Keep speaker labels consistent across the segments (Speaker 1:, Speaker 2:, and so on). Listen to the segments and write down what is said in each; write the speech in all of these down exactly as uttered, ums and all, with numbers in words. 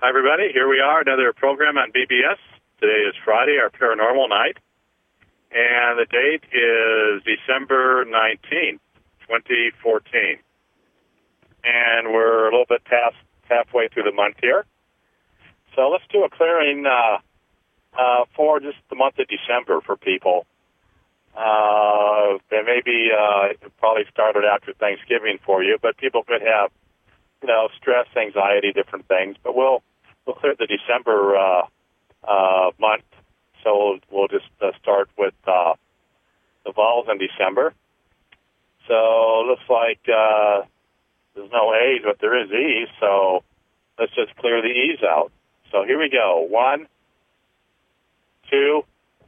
Speaker 1: Hi, everybody. Here we are, another program on B B S. Today is Friday, our paranormal night, and the date is December nineteenth, twenty fourteen. And we're a little bit past halfway through the month here. So let's do a clearing uh, uh, for just the month of December for people. Uh, and maybe uh, it probably started after Thanksgiving for you, but people could have, you know, stress, anxiety, different things. But we'll we'll clear the December uh, uh, month. So we'll, we'll just uh, start with uh, the vowels in December. So it looks like uh, there's no A's, but there is E's. So let's just clear the E's out. So here we go. One, two,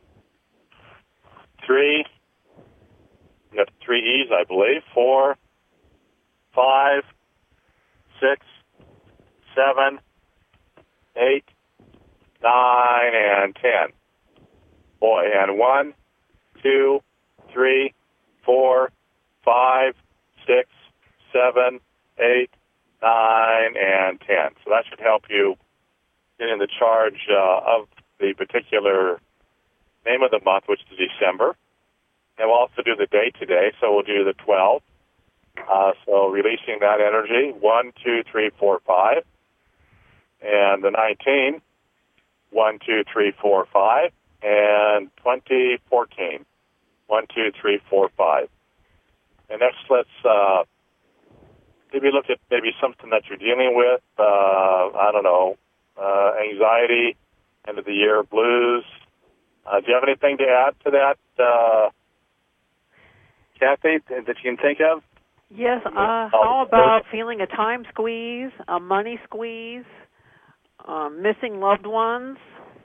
Speaker 1: three. We got three E's, I believe. Four, five, six, seven, eight, nine, and ten. Boy, and one, two, three, four, five, six, seven, eight, nine, and ten. So that should help you get in the charge uh, of the particular name of the month, which is December. And we'll also do the date today, so we'll do the twelve. Uh, so releasing that energy, one, two, three, four, five. And the nineteen, one, two, three, four, five. And twenty fourteen, one, two, three, four, five. And next, let's uh, maybe look at maybe something that you're dealing with. Uh, I don't know, uh, anxiety, end of the year blues. Uh, do you have anything to add to that, uh, Kathy, that you can think of?
Speaker 2: Yes, uh, how about feeling a time squeeze, a money squeeze, uh, missing loved ones?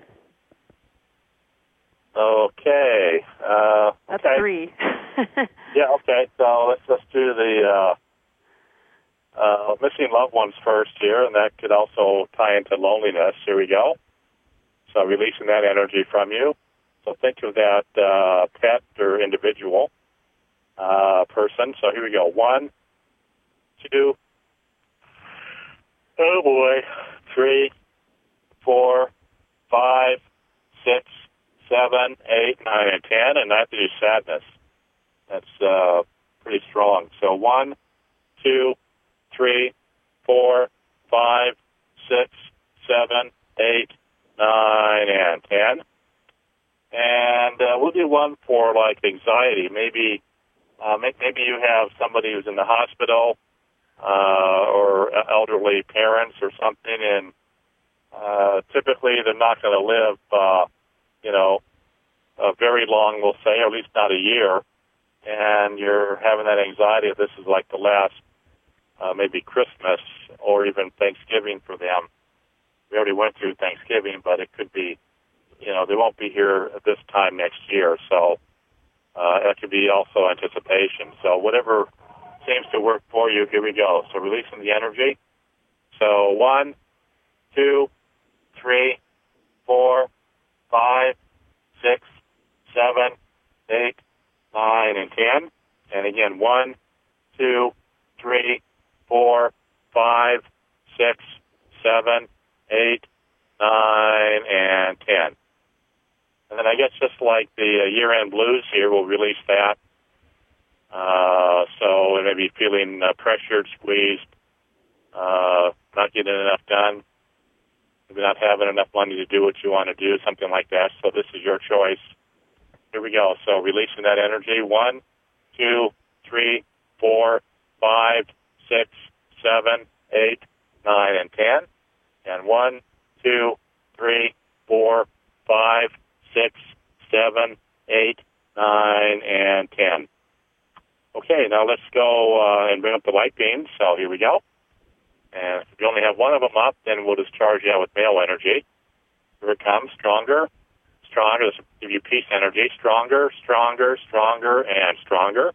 Speaker 1: Okay. Uh,
Speaker 2: That's
Speaker 1: okay.
Speaker 2: three.
Speaker 1: Yeah, okay. So let's just do the uh, uh, missing loved ones first here, and that could also tie into loneliness. Here we go. So releasing that energy from you. So think of that uh, pet or individual uh, person. So here we go. One, two, oh boy, three, four, five, six, seven, eight, nine, and ten, and that is sadness. That's uh, pretty strong. So one, two, three, four, five, six, seven, eight, nine, and ten. And uh, we'll do one for, like, anxiety. Maybe uh, maybe you have somebody who's in the hospital uh, or elderly parents or something, and uh, typically they're not going to live, uh, you know, uh, very long, we'll say, or at least not a year. And you're having that anxiety if this is like the last, uh, maybe Christmas or even Thanksgiving for them. We already went through Thanksgiving, but it could be, you know, they won't be here at this time next year. So uh, that could be also anticipation. So whatever seems to work for you, here we go. So releasing the energy. So one, two, three, four, five, six, seven, eight, nine, and ten. And again, one, two, three, four, five, six, seven, eight, nine, and ten. And then I guess just like the uh, year-end blues here, we'll release that. Uh, so maybe feeling uh, pressured, squeezed, uh, not getting enough done, maybe not having enough money to do what you want to do, something like that. So this is your choice. Here we go. So releasing that energy. One, two, three, four, five, six, seven, eight, nine, and ten. And one, two, three, four, five, six, seven, eight, nine, and ten. Okay, now let's go uh, and bring up the light beams. So here we go. And if you only have one of them up, then we'll discharge you out with male energy. Here it comes, stronger, stronger. This will give you peace energy, stronger, stronger, stronger, and stronger.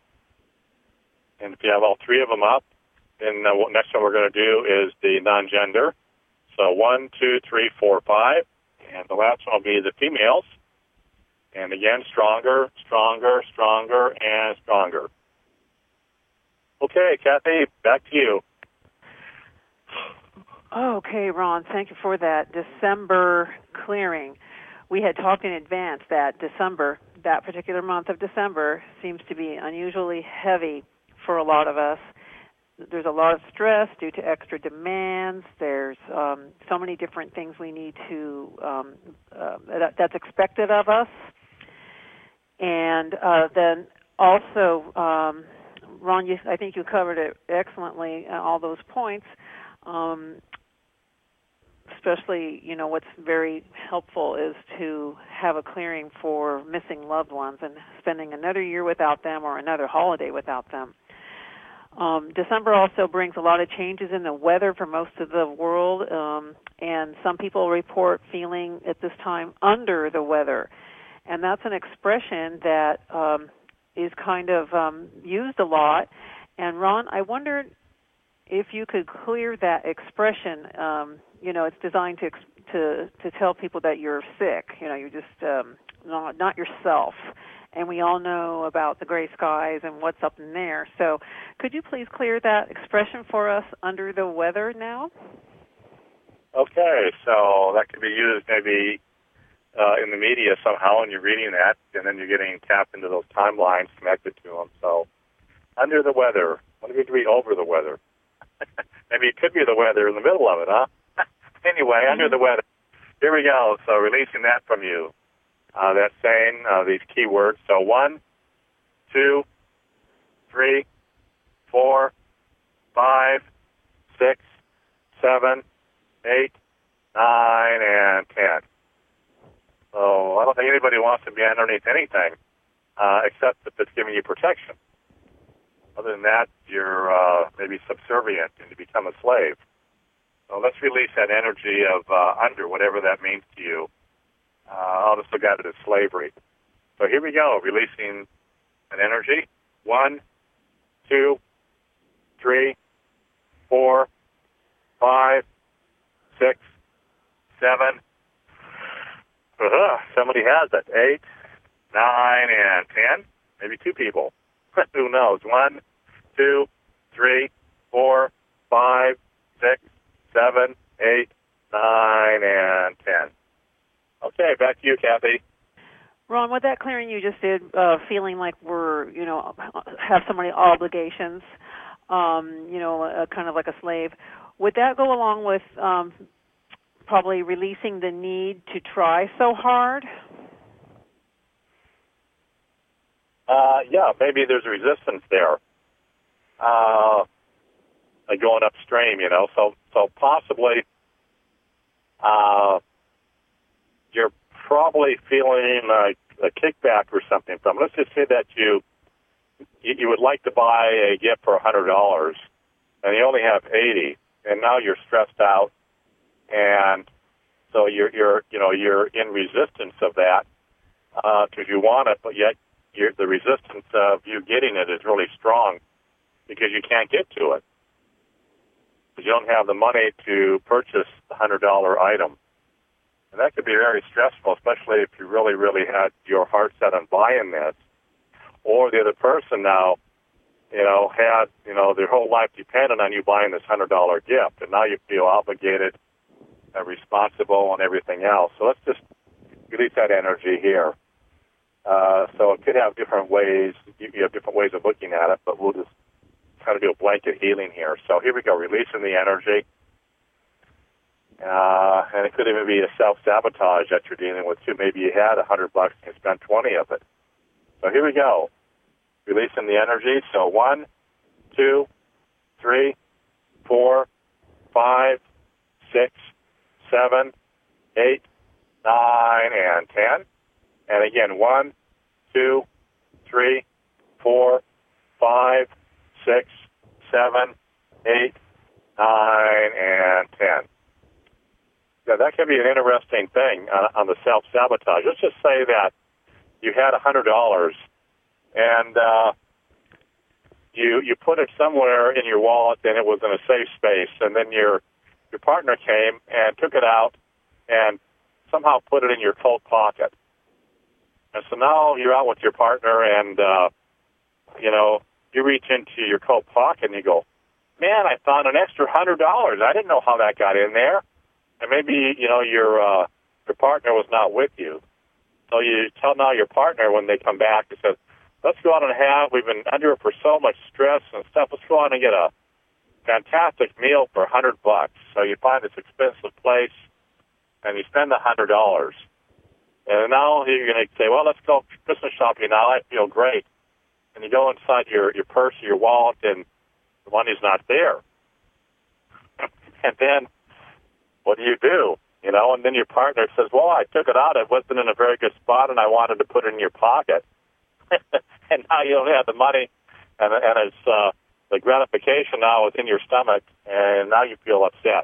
Speaker 1: And if you have all three of them up, then the next one we're going to do is the non-gender. So one, two, three, four, five. And the last one will be the females. And again, stronger, stronger, stronger, and stronger. Okay, Kathy, back to you.
Speaker 2: Okay, Ron, thank you for that December clearing. We had talked in advance that December, that particular month of December, seems to be unusually heavy for a lot of us. There's a lot of stress due to extra demands. There's um, so many different things we need to, um, uh, that, that's expected of us. And uh, then also, um, Ron, you, I think you covered it excellently, uh, all those points. Um, especially, you know, what's very helpful is to have a clearing for missing loved ones and spending another year without them or another holiday without them. Um, December also brings a lot of changes in the weather for most of the world, um, and some people report feeling at this time under the weather. And that's an expression that um, is kind of um, used a lot. And Ron, I wondered if you could clear that expression. Um, you know, it's designed to to to tell people that you're sick. You know, you're just um, not not yourself. And we all know about the gray skies and what's up in there. So, could you please clear that expression for us, under the weather, now?
Speaker 1: Okay, so that could be used maybe uh, in the media somehow, and you're reading that, and then you're getting tapped into those timelines connected to them. So, under the weather. What if you read over the weather? Maybe it could be the weather in the middle of it, huh? Anyway, mm-hmm. Under the weather. Here we go. So releasing that from you. Uh, that's saying uh, these key words. So one, two, three, four, five, six, seven, eight, nine, and ten. So I don't think anybody wants to be underneath anything uh, except if it's giving you protection. Other than that, you're uh, maybe subservient and you become a slave. So let's release that energy of uh, under, whatever that means to you. Uh, I'll just look at it as slavery. So here we go, releasing an energy. One, two, three, four, five, six, seven. Uh-huh. Somebody has it. Eight, nine, and ten. Maybe two people. Who knows? One, two, three, four, five, six, seven, eight, nine, and ten. Okay, back to you, Kathy.
Speaker 2: Ron, with that clearing you just did, uh, feeling like we're, you know, have so many obligations, um, you know, uh, kind of like a slave, would that go along with um, probably releasing the need to try so hard?
Speaker 1: Uh, yeah, maybe there's a resistance there, uh, like going upstream, you know. So, so possibly, uh, you're probably feeling like a kickback or something from. Let's just say that you you would like to buy a gift for a hundred dollars, and you only have eighty, and now you're stressed out, and so you're you're you know you're in resistance of that because uh, you want it, but yet. You're, the resistance of you getting it is really strong because you can't get to it. Because you don't have the money to purchase the one hundred dollars item. And that could be very stressful, especially if you really, really had your heart set on buying this. Or the other person now, you know, had, you know, their whole life depended on you buying this one hundred dollars gift. And now you feel obligated and responsible and everything else. So let's just release that energy here. Uh, so it could have different ways, you have different ways of looking at it, but we'll just kind of do a blanket healing here. So here we go, releasing the energy. Uh, and it could even be a self-sabotage that you're dealing with, too. Maybe you had a hundred bucks and you spent twenty of it. So here we go, releasing the energy. So one, two, three, four, five, six, seven, eight, nine, and ten. And again, one, two, three, four, five, six, seven, eight, nine, and ten. Now, that can be an interesting thing on, on the self-sabotage. Let's just say that you had one hundred dollars and uh, you you put it somewhere in your wallet and it was in a safe space, and then your your partner came and took it out and somehow put it in your coat pocket. And so now you're out with your partner and, uh, you know, you reach into your coat pocket and you go, man, I found an extra one hundred dollars. I didn't know how that got in there. And maybe, you know, your uh, your partner was not with you. So you tell now your partner when they come back, you said, let's go out and have, we've been under for so much stress and stuff, let's go out and get a fantastic meal for a hundred bucks. So you find this expensive place and you spend a hundred dollars. And now you're going to say, well, let's go Christmas shopping now. I feel great. And you go inside your, your purse or your wallet and the money's not there. And then what do you do? You know, and then your partner says, well, I took it out. It wasn't in a very good spot, and I wanted to put it in your pocket. And now you don't have the money, and, and it's uh, the gratification now is in your stomach, and now you feel upset.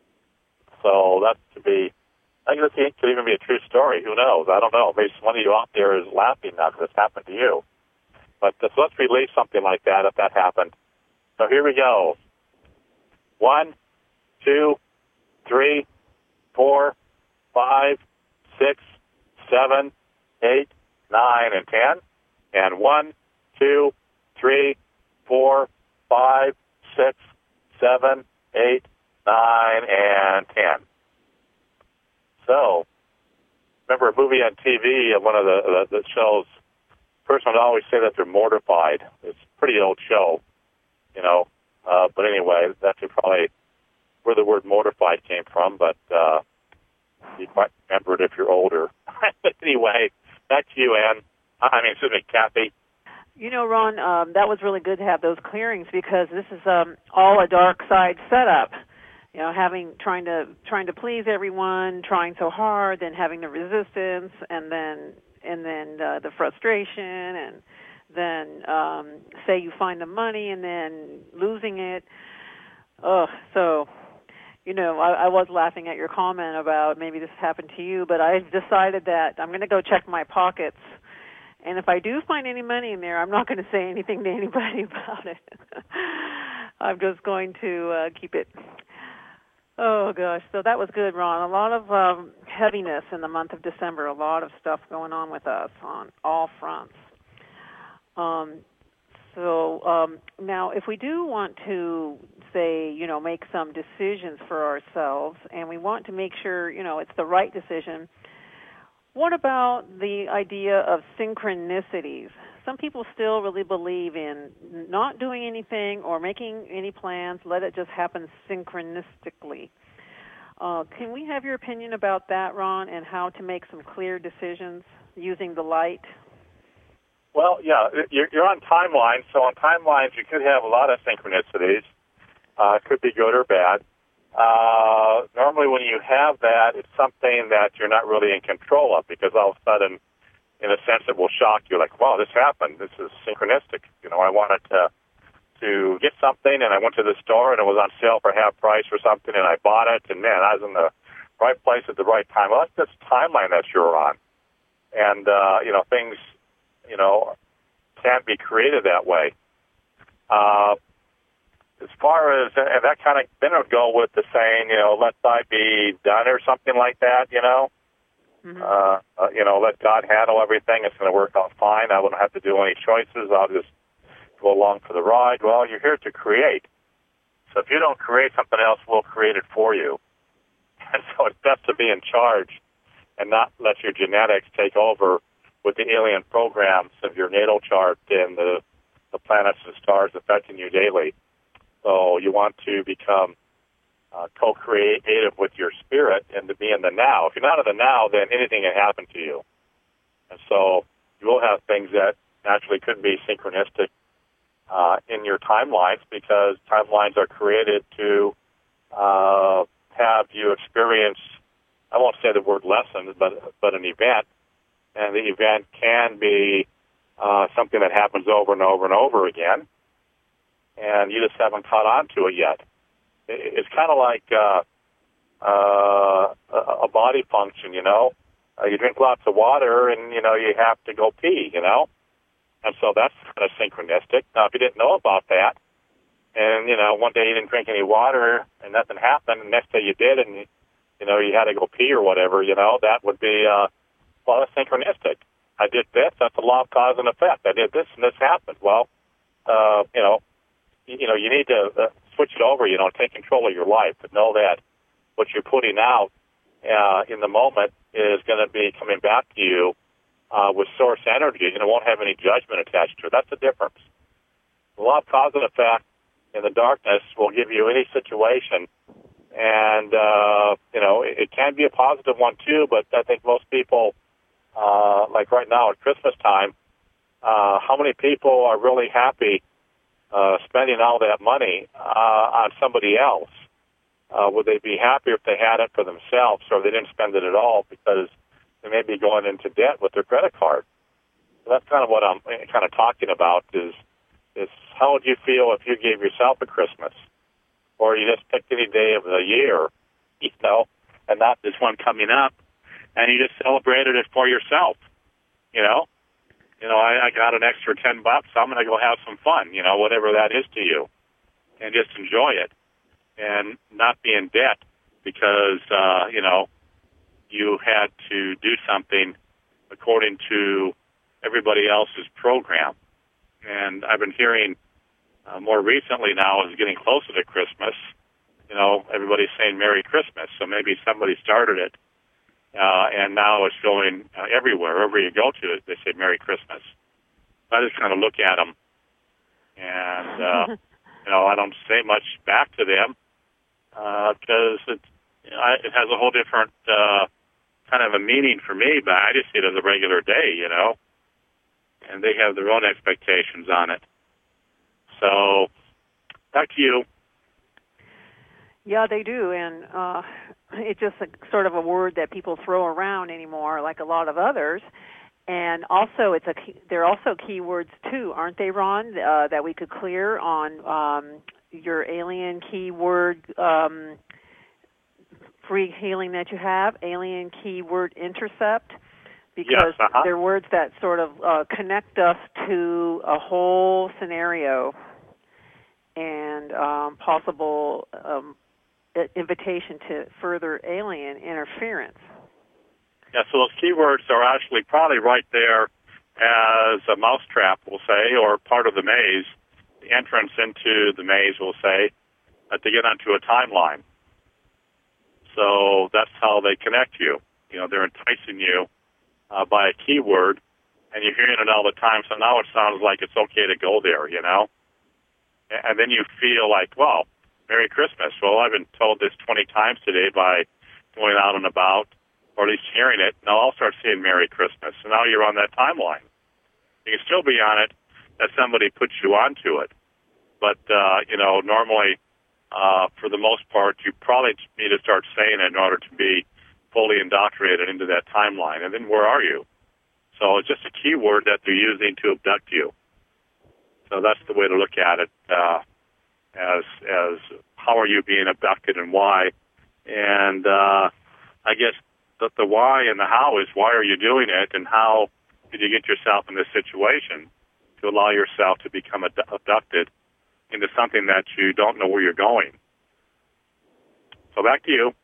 Speaker 1: So that's to be, I think this could even be a true story. Who knows? I don't know. Maybe one of you out there is laughing now because it's happened to you. But uh, so let's relieve something like that if that happened. So here we go. One, two, three, four, five, six, seven, eight, nine, and ten. And one, two, three, four, five, six, seven, eight, nine, and ten. So, remember a movie on T V, one of the, the, the shows, the person would always say that they're mortified. It's a pretty old show, you know. Uh, but anyway, that's probably where the word mortified came from, but uh, you might remember it if you're older. Anyway, back to you, Ann. I mean, excuse me, Kathy.
Speaker 2: You know, Ron, um, that was really good to have those clearings because this is um, all a dark side setup. You know, having trying to trying to please everyone, trying so hard, then having the resistance, and then and then uh, the frustration, and then um, say you find the money and then losing it. Ugh, so. You know, I, I was laughing at your comment about maybe this happened to you, but I've decided that I'm going to go check my pockets, and if I do find any money in there, I'm not going to say anything to anybody about it. I'm just going to uh, keep it. Oh, gosh. So that was good, Ron. A lot of um, heaviness in the month of December, a lot of stuff going on with us on all fronts. Um So um, now, if we do want to, say, you know, make some decisions for ourselves, and we want to make sure, you know, it's the right decision, what about the idea of synchronicities? Some people still really believe in not doing anything or making any plans, let it just happen synchronistically. Uh, can we have your opinion about that, Ron, and how to make some clear decisions using the light?
Speaker 1: Well, yeah, you're, you're on timelines, so on timelines you could have a lot of synchronicities. Uh, it could be good or bad. Uh, normally when you have that, it's something that you're not really in control of because all of a sudden, in a sense, it will shock you, like, wow, this happened. This is synchronistic. You know, I wanted to to get something, and I went to the store, and it was on sale for half price or something, and I bought it, and, man, I was in the right place at the right time. Well, that's this timeline that you're on. And, uh, you know, things... you know, can't be created that way. Uh, as far as, and that kind of, then it would go with the saying, you know, let thy be done or something like that, you know. Mm-hmm. Uh, uh, you know, let God handle everything. It's going to work out fine. I wouldn't have to do any choices. I'll just go along for the ride. Well, you're here to create. So if you don't create, something else will create it for you. And so it's best to be in charge and not let your genetics take over with the alien programs of your natal chart and the, the planets and stars affecting you daily. So you want to become uh, co-creative with your spirit and to be in the now. If you're not in the now, then anything can happen to you. And so you will have things that naturally could be synchronistic uh, in your timelines because timelines are created to uh, have you experience, I won't say the word lesson, but, but an event. And the event can be uh, something that happens over and over and over again, and you just haven't caught on to it yet. It's kind of like uh, uh, a body function, you know. Uh, you drink lots of water, and, you know, you have to go pee, you know. And so that's kind of synchronistic. Now, if you didn't know about that, and, you know, one day you didn't drink any water and nothing happened, and next day you did, and, you know, you had to go pee or whatever, you know, that would be... Uh, Well, that's synchronistic. I did this. That's the law of cause and effect. I did this, and this happened. Well, uh, you know, you, you know, you need to uh, switch it over, you know, take control of your life, but know that what you're putting out uh, in the moment is going to be coming back to you uh, with source energy, and it won't have any judgment attached to it. That's the difference. The law of cause and effect in the darkness will give you any situation, and, uh, you know, it, it can be a positive one, too, but I think most people, uh, like right now at Christmas time, uh, how many people are really happy uh, spending all that money uh, on somebody else? Uh, would they be happier if they had it for themselves, or they didn't spend it at all because they may be going into debt with their credit card? So that's kind of what I'm kind of talking about is, is how would you feel if you gave yourself a Christmas? Or you just picked any day of the year, you know, and not this one coming up, and you just celebrated it for yourself, you know? You know, I, I got an extra ten bucks, so I'm going to go have some fun, you know, whatever that is to you, and just enjoy it and not be in debt because, uh, you know, you had to do something according to everybody else's program. And I've been hearing uh, more recently now, as getting closer to Christmas, you know, everybody's saying Merry Christmas, so maybe somebody started it. Uh, and now it's going uh, everywhere. Wherever you go to, they say Merry Christmas. I just kind of look at them, and, uh, you know, I don't say much back to them because uh, it, you know, it has a whole different uh, kind of a meaning for me, but I just see it as a regular day, you know, and they have their own expectations on it. So, back to you.
Speaker 2: Yeah, they do, and uh, it's just a, sort of a word that people throw around anymore, like a lot of others. And also, it's a they're also keywords too, aren't they, Ron? Uh, that we could clear on um, your alien keyword um, free healing that you have, alien keyword intercept, because
Speaker 1: yes, uh-huh.
Speaker 2: they're words that sort of uh, connect us to a whole scenario and um, possible. Um, invitation to further alien interference.
Speaker 1: Yeah, so those keywords are actually probably right there as a mousetrap, we'll say, or part of the maze, the entrance into the maze, we'll say, uh, to get onto a timeline. So that's how they connect you. You know, they're enticing you uh, by a keyword, and you're hearing it all the time, so now it sounds like it's okay to go there, you know? And then you feel like, well, Merry Christmas. Well, I've been told this twenty times today by going out and about, or at least hearing it. Now I'll start saying Merry Christmas. So now you're on that timeline. You can still be on it that somebody puts you onto it. But, uh, you know, normally, uh, for the most part, you probably need to start saying it in order to be fully indoctrinated into that timeline. And then where are you? So it's just a keyword that they're using to abduct you. So that's the way to look at it. Uh, as as how are you being abducted and why. And uh, I guess the, the why and the how is why are you doing it and how did you get yourself in this situation to allow yourself to become ad- abducted into something that you don't know where you're going. So back to you.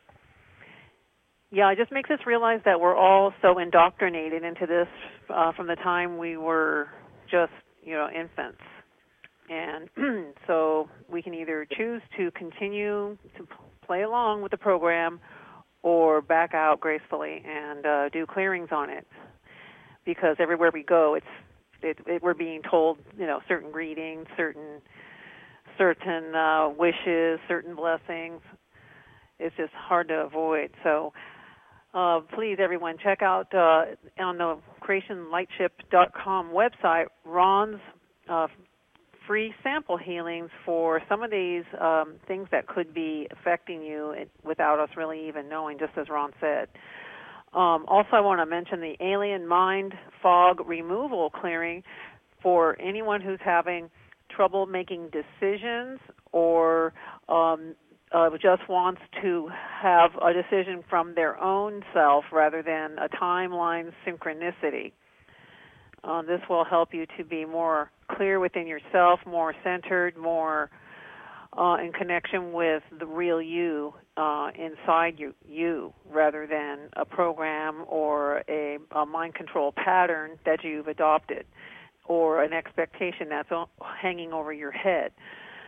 Speaker 2: Yeah, it just makes us realize that we're all so indoctrinated into this uh, from the time we were just, you know, infants. And so we can either choose to continue to play along with the program or back out gracefully and uh, do clearings on it. Because everywhere we go, it's it, it, we're being told, you know, certain greetings, certain certain uh, wishes, certain blessings. It's just hard to avoid. So uh, please, everyone, check out uh, on the creation lightship dot com website Ron's uh, free sample healings for some of these um, things that could be affecting you without us really even knowing, just as Ron said. Um, also, I want to mention the alien mind fog removal clearing for anyone who's having trouble making decisions or um, uh, just wants to have a decision from their own self rather than a timeline synchronicity. Uh, this will help you to be more clear within yourself, more centered, more uh, in connection with the real you uh, inside you, you, rather than a program or a, a mind control pattern that you've adopted or an expectation that's hanging over your head.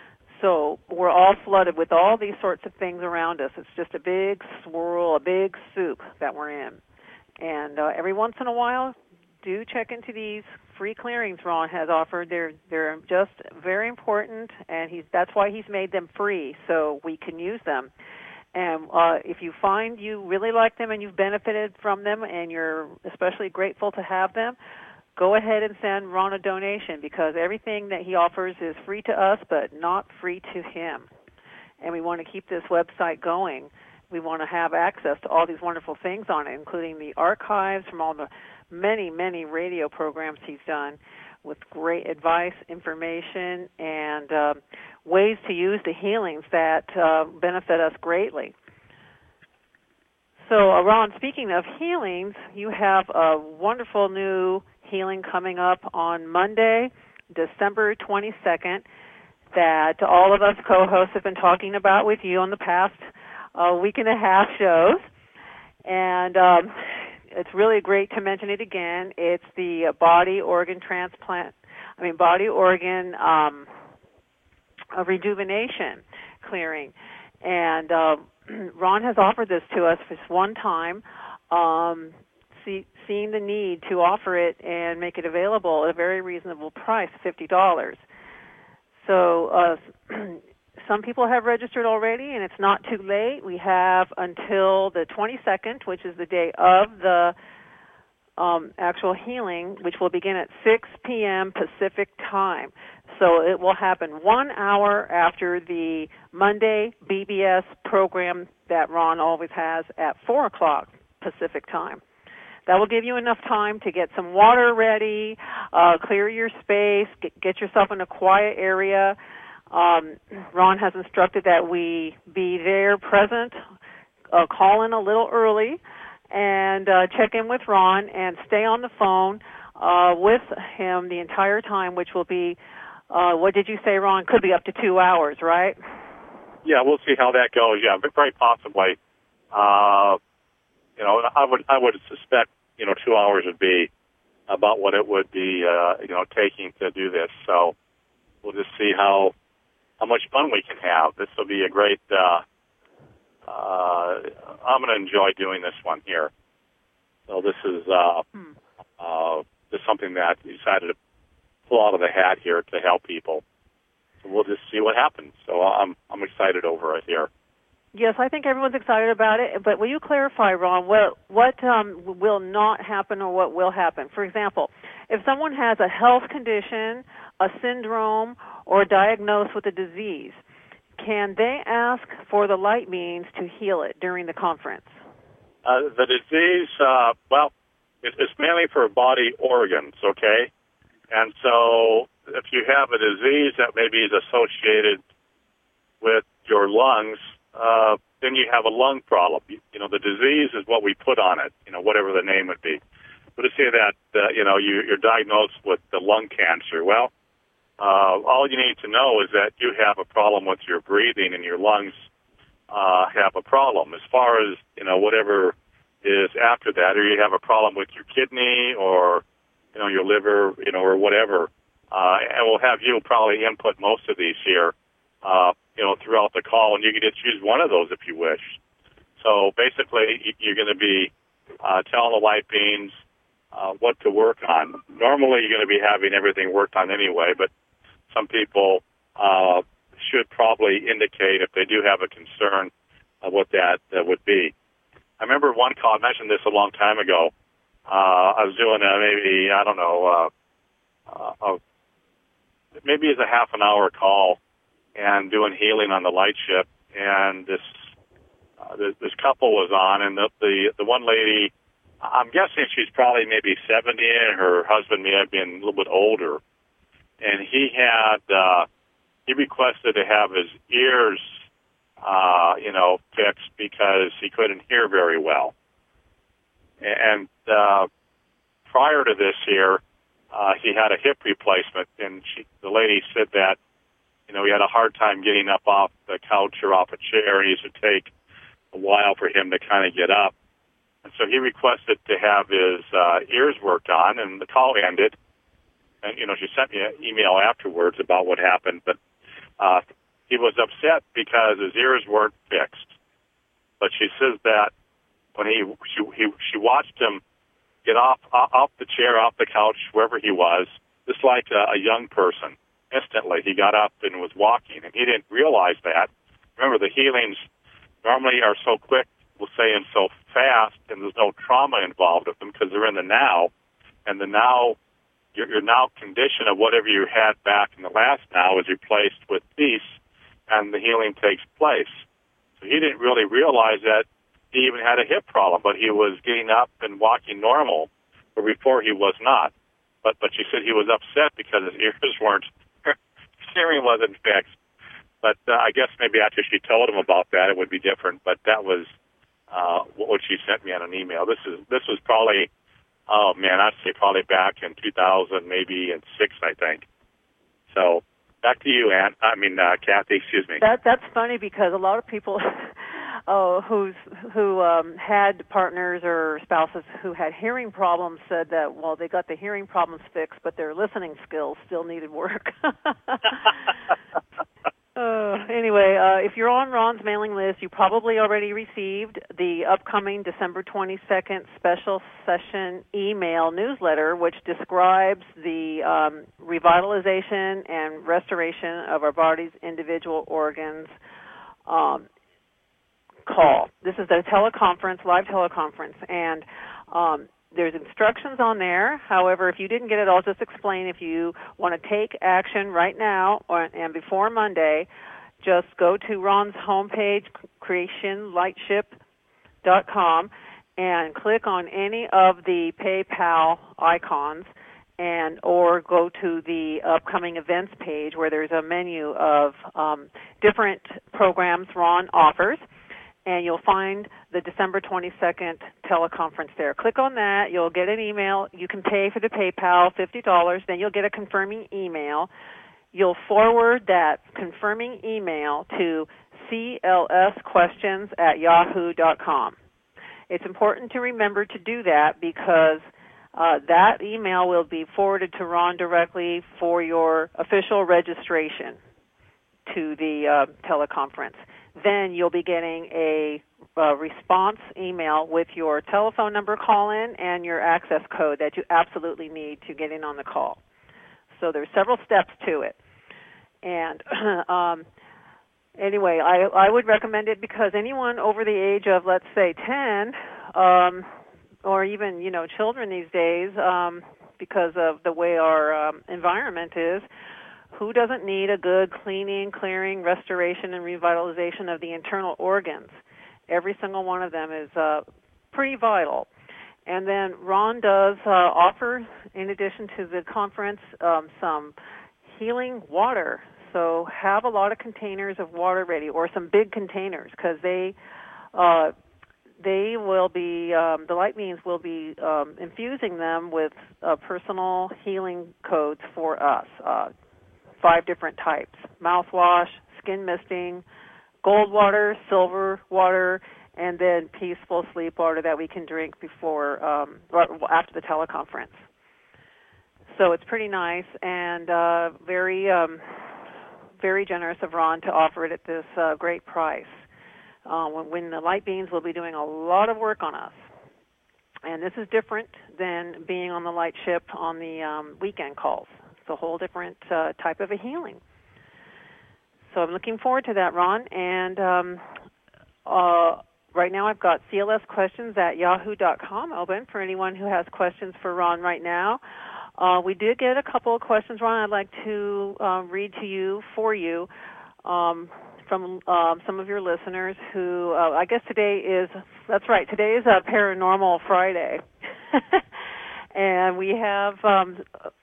Speaker 2: So we're all flooded with all these sorts of things around us. It's just a big swirl, a big soup that we're in. And uh, every once in a while, do check into these free clearings Ron has offered. They're they're just very important, and he's that's why he's made them free, so we can use them. And uh, if you find you really like them and you've benefited from them and you're especially grateful to have them, go ahead and send Ron a donation, because everything that he offers is free to us but not free to him. And we want to keep this website going. We want to have access to all these wonderful things on it, including the archives from all the many, many radio programs he's done with great advice, information, and uh, ways to use the healings that uh, benefit us greatly. So, uh, Ron, speaking of healings, you have a wonderful new healing coming up on Monday, December twenty-second, that all of us co-hosts have been talking about with you on the past uh, week and a half shows. And um, it's really great to mention it again. It's the body organ transplant, I mean, body organ um, rejuvenation clearing. And uh, Ron has offered this to us just one time, um, see, seeing the need to offer it and make it available at a very reasonable price, fifty dollars. So uh, some people have registered already, and it's not too late. We have until the twenty-second, which is the day of the um, actual healing, which will begin at six p.m. Pacific time. So it will happen one hour after the Monday B B S program that Ron always has at four o'clock Pacific time. That will give you enough time to get some water ready, uh, clear your space, get, get yourself in a quiet area. Um, Ron has instructed that we be there present, uh, call in a little early, and uh, check in with Ron and stay on the phone uh, with him the entire time, which will be, uh, what did you say, Ron? Could be up to two hours, right?
Speaker 1: Yeah, we'll see how that goes. Yeah, but very possibly. Uh, you know, I would I would suspect, you know, two hours would be about what it would be, uh, you know, taking to do this. So we'll just see how how much fun we can have. This will be a great. Uh, uh, I'm going to enjoy doing this one here. So this is uh, hmm. uh, just something that we decided to pull out of the hat here to help people. So we'll just see what happens. So I'm I'm excited over it here.
Speaker 2: Yes, I think everyone's excited about it, but will you clarify, Ron, what, what um, will not happen or what will happen? For example, if someone has a health condition, a syndrome, or diagnosed with a disease, can they ask for the light beings to heal it during the conference?
Speaker 1: Uh, the disease, uh, well, it, it's mainly for body organs, okay? And so if you have a disease that maybe is associated with your lungs, Uh, then you have a lung problem. You, you know, the disease is what we put on it, you know, whatever the name would be. But to say that, uh, you know, you, you're diagnosed with the lung cancer, well, uh, all you need to know is that you have a problem with your breathing and your lungs uh, have a problem. As far as, you know, whatever is after that, or you have a problem with your kidney or, you know, your liver, you know, or whatever, uh, and we'll have you probably input most of these here. Uh, you know, throughout the call, and you can just choose one of those if you wish. So basically, you're going to be uh, telling the light beings uh, what to work on. Normally, you're going to be having everything worked on anyway, but some people uh, should probably indicate if they do have a concern of what that uh, would be. I remember one call, I mentioned this a long time ago. Uh, I was doing a maybe, I don't know, uh, uh, maybe it's a half an hour call, and doing healing on the light ship, and this uh, this, this couple was on, and the, the the one lady, I'm guessing she's probably maybe seventy, and her husband may have been a little bit older, and he had uh, he requested to have his ears, uh, you know, fixed because he couldn't hear very well, and uh, prior to this here, uh, he had a hip replacement, and she, the lady said that, you know, he had a hard time getting up off the couch or off a chair. It used to take a while for him to kind of get up. And so he requested to have his uh, ears worked on, and the call ended. And, you know, she sent me an email afterwards about what happened. But uh, he was upset because his ears weren't fixed. But she says that when he she he, she watched him get off off the chair, off the couch, wherever he was, just like a, a young person. Instantly, he got up and was walking, and he didn't realize that. Remember, the healings normally are so quick, we'll say, and so fast, and there's no trauma involved with them because they're in the now, and the now, your, your now condition of whatever you had back in the last now is replaced with peace, and the healing takes place. So he didn't really realize that he even had a hip problem, but he was getting up and walking normal, where before he was not. But but she said he was upset because his ears weren't, his hearing wasn't fixed. But uh, I guess maybe after she told him about that, it would be different. But that was uh, what she sent me on an email. This is this was probably, oh man, I'd say probably back in two thousand, maybe in six, I think. So back to you, Ann. I mean, uh, Kathy. Excuse me.
Speaker 2: That that's funny because a lot of people. Oh, who's who um, had partners or spouses who had hearing problems said that, well, they got the hearing problems fixed, but their listening skills still needed work. uh, anyway, uh, if you're on Ron's mailing list, you probably already received the upcoming December twenty-second special session email newsletter, which describes the um, revitalization and restoration of our body's individual organs. Um, call. This is a teleconference, live teleconference, and um, there's instructions on there. However, if you didn't get it, I'll just explain. If you want to take action right now or, and before Monday, just go to Ron's homepage, creation lightship dot com, and click on any of the PayPal icons, and or go to the upcoming events page where there's a menu of um, different programs Ron offers. And you'll find the December twenty-second teleconference there. Click on that. You'll get an email. You can pay for the PayPal, fifty dollars. Then you'll get a confirming email. You'll forward that confirming email to C L S questions at yahoo dot com. It's important to remember to do that because uh, that email will be forwarded to Ron directly for your official registration to the uh, teleconference. Then you'll be getting a, a response email with your telephone number call-in and your access code that you absolutely need to get in on the call. So there's several steps to it. And um, anyway, I, I would recommend it because anyone over the age of, let's say, ten, um, or even, you know, children these days, um, because of the way our um, environment is, who doesn't need a good cleaning, clearing, restoration, and revitalization of the internal organs? Every single one of them is uh, pretty vital. And then Ron does uh, offer, in addition to the conference, um, some healing water. So have a lot of containers of water ready, or some big containers, because they uh, they will be, um, the light beings will be um, infusing them with uh, personal healing codes for us. Uh, Five different types: mouthwash, skin misting, gold water, silver water, and then peaceful sleep water that we can drink before, um, after the teleconference. So it's pretty nice and uh, very, um, very generous of Ron to offer it at this uh, great price. Uh, when, when the light beings will be doing a lot of work on us, and this is different than being on the light ship on the um, weekend calls. It's a whole different uh, type of a healing. So I'm looking forward to that, Ron. And um, uh, right now I've got C L S questions at yahoo dot com open for anyone who has questions for Ron right now. Uh, we did get a couple of questions, Ron, I'd like to uh, read to you, for you, um, from um, some of your listeners who, uh, I guess today is, that's right, today is a Paranormal Friday. And we have Um,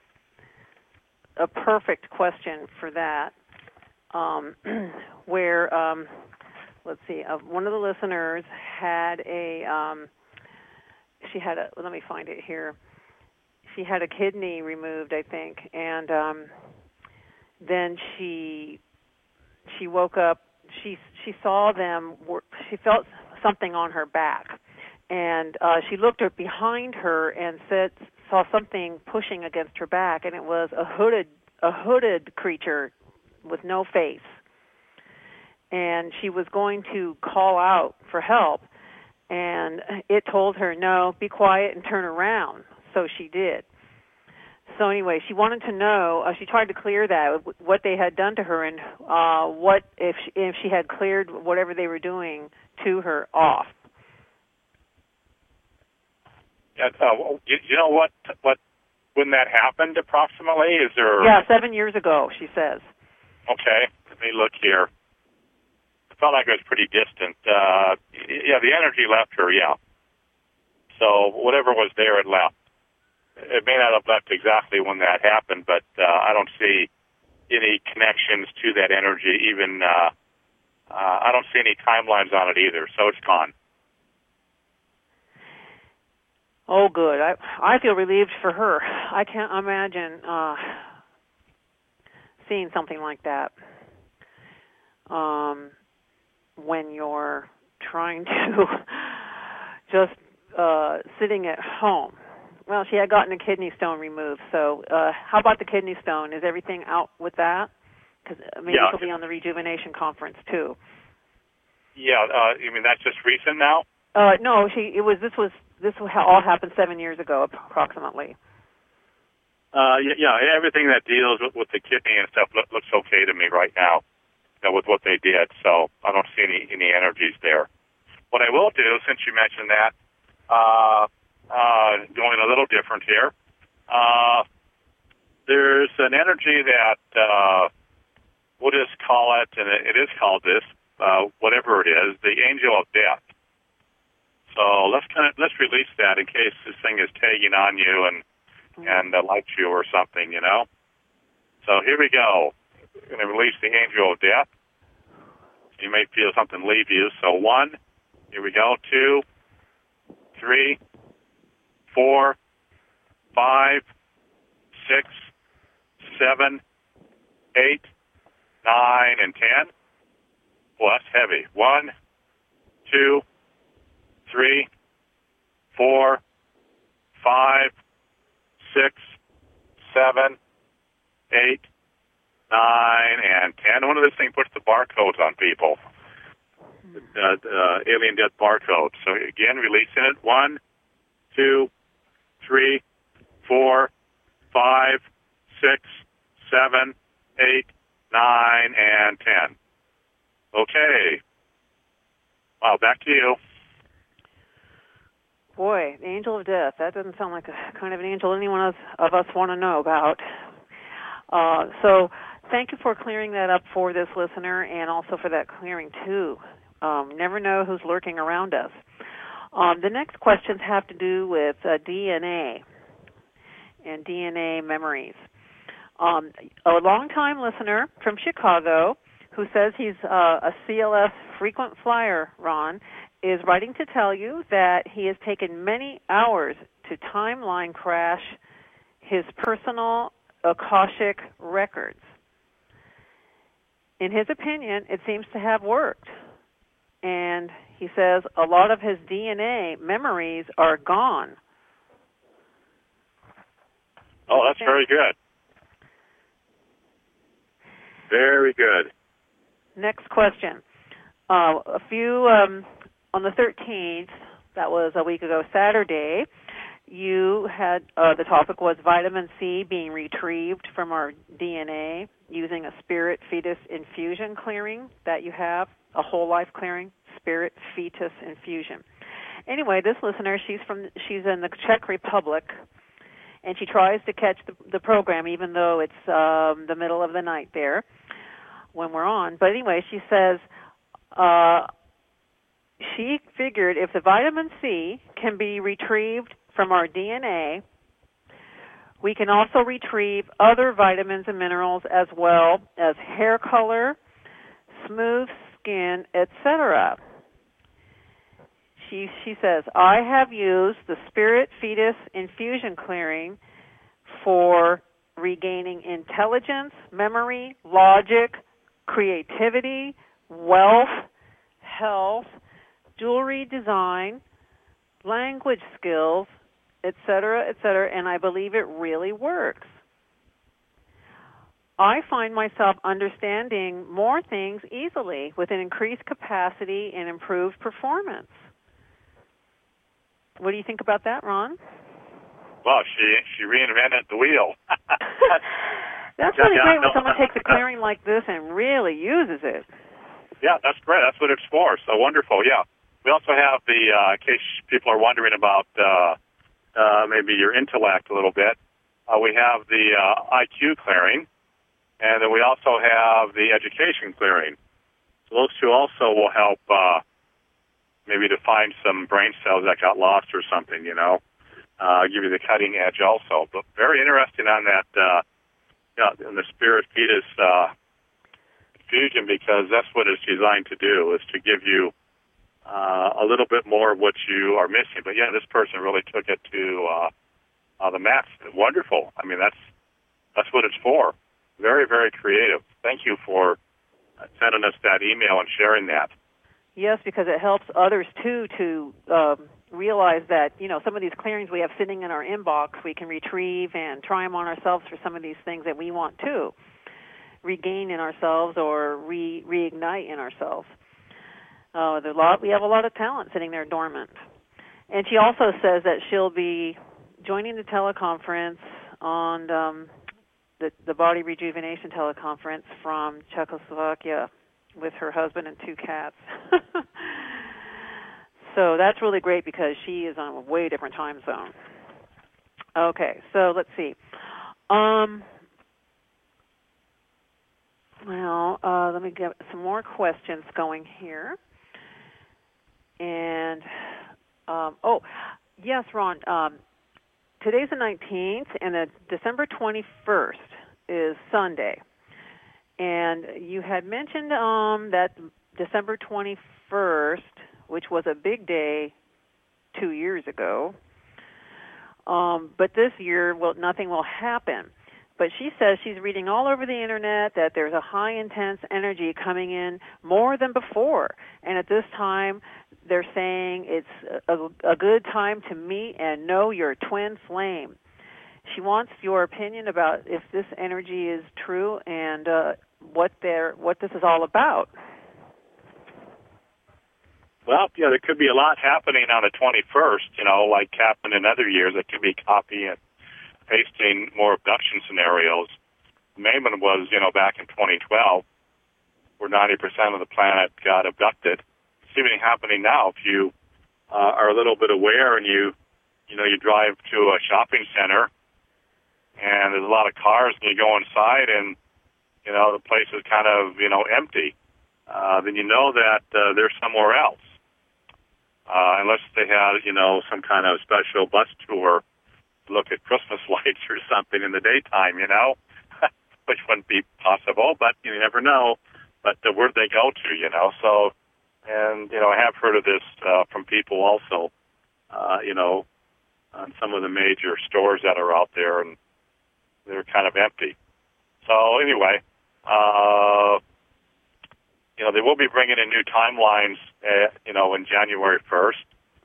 Speaker 2: a perfect question for that, um, where, um, let's see, uh, one of the listeners had a, um, she had a, let me find it here, she had a kidney removed, I think, and um, then she, she woke up, she, she saw them, she felt something on her back, and uh, she looked behind her and said, saw something pushing against her back, and it was a hooded a hooded creature with no face. and she was going to call out for help, and it told her, no, be quiet and turn around. So she did. So anyway, she wanted to know, uh, she tried to clear that, what they had done to her, and uh, what if she, if she had cleared whatever they were doing to her off.
Speaker 1: Yeah, uh, you, you know what, what, when that happened approximately? Is there...
Speaker 2: Yeah, seven years ago, she says.
Speaker 1: Okay, let me look here. It felt like it was pretty distant. Uh, yeah, the energy left her, yeah. So whatever was there, it left. It may not have left exactly when that happened, but uh, I don't see any connections to that energy. Even uh, uh, I don't see any timelines on it either, so it's gone.
Speaker 2: Oh, good. I I feel relieved for her. I can't imagine uh, seeing something like that um, when you're trying to just uh, sitting at home. Well, she had gotten a kidney stone removed, so uh, how about the kidney stone? Is everything out with that? Because maybe
Speaker 1: yeah.
Speaker 2: she'll be on the Rejuvenation Conference, too.
Speaker 1: Yeah, uh, you mean that's just recent now?
Speaker 2: Uh, no, she. It was. This was. This all happened seven years ago, approximately.
Speaker 1: Uh, yeah, yeah, everything that deals with, with the kidney and stuff look, looks okay to me right now, you know, with what they did. So I don't see any any energies there. What I will do, since you mentioned that. Uh, Uh, going a little different here. Uh, there's an energy that uh, we'll just call it, and it is called this, uh, whatever it is, the angel of death. So let's kind of let's release that in case this thing is tagging on you and mm-hmm. and uh, likes you or something, you know. So here we go. We're going to release the angel of death. You may feel something leave you. So one, here we go. Two, three. Four, five, six, seven, eight, nine, and ten. Well, that's heavy. One, two, three, four, five, six, seven, eight, nine, and ten. One of these things puts the barcodes on people. Uh, uh, alien death barcode. So again, releasing it. One, two, three, four, five, six, seven, eight, nine, and ten. Okay. Wow, back to you.
Speaker 2: Boy, the angel of death. That doesn't sound like a kind of an angel any one of, of us want to know about. Uh, so thank you for clearing that up for this listener and also for that clearing, too. Um, never know who's lurking around us. Um, the next questions have to do with uh, D N A and D N A memories. Um, a longtime listener from Chicago who says he's uh, a C L S frequent flyer, Ron, is writing to tell you that he has taken many hours to timeline crash his personal Akashic records. In his opinion, it seems to have worked. And he says a lot of his D N A memories are gone.
Speaker 1: Oh, that's very good. Very good.
Speaker 2: Next question. Uh, a few, um, on the thirteenth, that was a week ago, Saturday, you had, uh, the topic was vitamin C being retrieved from our D N A using a spirit fetus infusion clearing that you have. A whole life clearing, spirit fetus infusion. Anyway, this listener, she's from she's in the Czech Republic, and she tries to catch the, the program, even though it's um, the middle of the night there when we're on. But anyway, she says uh, she figured if the vitamin C can be retrieved from our D N A, we can also retrieve other vitamins and minerals as well as hair color, smooth skin, et cetera. She she says, I have used the Spirit Fetus Infusion Clearing for regaining intelligence, memory, logic, creativity, wealth, health, jewelry design, language skills, et cetera, et cetera, and I believe it really works. I find myself understanding more things easily with an increased capacity and improved performance. What do you think about that, Ron?
Speaker 1: Well, she she reinvented the wheel.
Speaker 2: That's really great when someone takes a clearing like this and really uses it.
Speaker 1: Yeah, that's great. That's what it's for. So wonderful. Yeah. We also have the, uh, in case people are wondering about uh, uh, maybe your intellect a little bit, uh, we have the uh, I Q clearing, and then we also have the education clearing. So those two also will help uh, maybe to find some brain cells that got lost or something, you know, uh, give you the cutting edge also. But very interesting on that, uh, yeah, in the spirit fetus uh, fusion, because that's what it's designed to do, is to give you uh, a little bit more of what you are missing. But yeah, this person really took it to uh, uh, the max. Wonderful. I mean, that's that's what it's for. Very, very creative. Thank you for sending us that email and sharing that.
Speaker 2: Yes, because it helps others too to um, realize that, you know, some of these clearings we have sitting in our inbox, we can retrieve and try them on ourselves for some of these things that we want to regain in ourselves or re- reignite in ourselves. Uh, there's a lot, we have a lot of talent sitting there dormant. And she also says that she'll be joining the teleconference on um, the, the Body Rejuvenation teleconference from Czechoslovakia with her husband and two cats. So that's really great because she is on a way different time zone. Okay, so let's see. Um, well, uh, let me get some more questions going here. And, um, oh, yes, Ron, um, today's the nineteenth, and the December twenty-first is Sunday. And you had mentioned um, that December twenty-first, which was a big day two years ago, um, but this year, well, nothing will happen. But she says she's reading all over the Internet that there's a high intense energy coming in more than before. And at this time, they're saying it's a, a good time to meet and know your twin flame. She wants your opinion about if this energy is true and uh, what they're, what this is all about.
Speaker 1: Well, yeah, there could be a lot happening on the twenty-first, you know, like happened in other years. It could be copy and pasting more abduction scenarios. The main one was, you know, back in twenty twelve, where ninety percent of the planet got abducted. It's even happening now. If you uh, are a little bit aware and you, you know, you drive to a shopping center and there's a lot of cars and you go inside and, you know, the place is kind of, you know, empty, uh, then you know that uh, they're somewhere else. Uh, unless they had, you know, some kind of special bus tour to look at Christmas lights or something in the daytime, you know, which wouldn't be possible, but you never know. But uh, where'd they go to, you know? So, and, you know, I have heard of this uh, from people also, uh, you know, on some of the major stores that are out there, and they're kind of empty. So anyway, uh, you know, they will be bringing in new timelines, uh, you know, in January first.